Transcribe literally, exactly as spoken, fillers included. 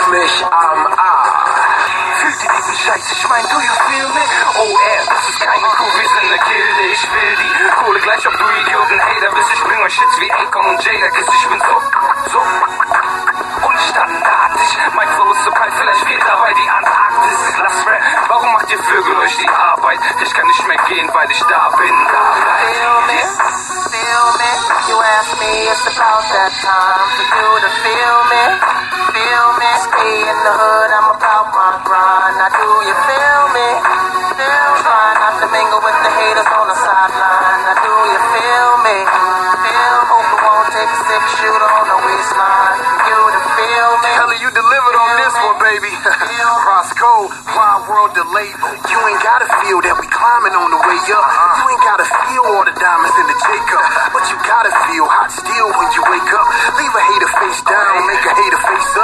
mich am Arsch. Fühlt ihr diesen Scheiß? Ich mein, do you feel me? Oh, er, das ist keine Kuh, wir sind ne Gilde. Ich will die Kohle gleich auf du Idioten. Hater, bis ich bring euch Shits wie Akon und Jada. Kiss, ich bin so, so unstandardtisch. Mein Flow ist so kalt, vielleicht geht dabei die Antarktis. Lass Rap, warum macht ihr Vögel euch die Arbeit? Ich kann nicht mehr gehen, weil ich da bin. Da Feel me, feel me. You ask me, it's about that time for you to feel me, feel me. Stay in the hood, I'm about my grind. Now do you feel me? Feel try not to mingle with the haters on the sideline. Now do you feel me? Feel hope it won't take a six shooter on the waistline for you to feel me. Hella, you delivered on this one, baby. Cross code, Wild World the label. You ain't gotta feel that we climbing on the way up. You ain't gotta feel all the diamonds in the Jacob, but you gotta feel hot steel when you wake up. Leave a hater face down, make a hater face up.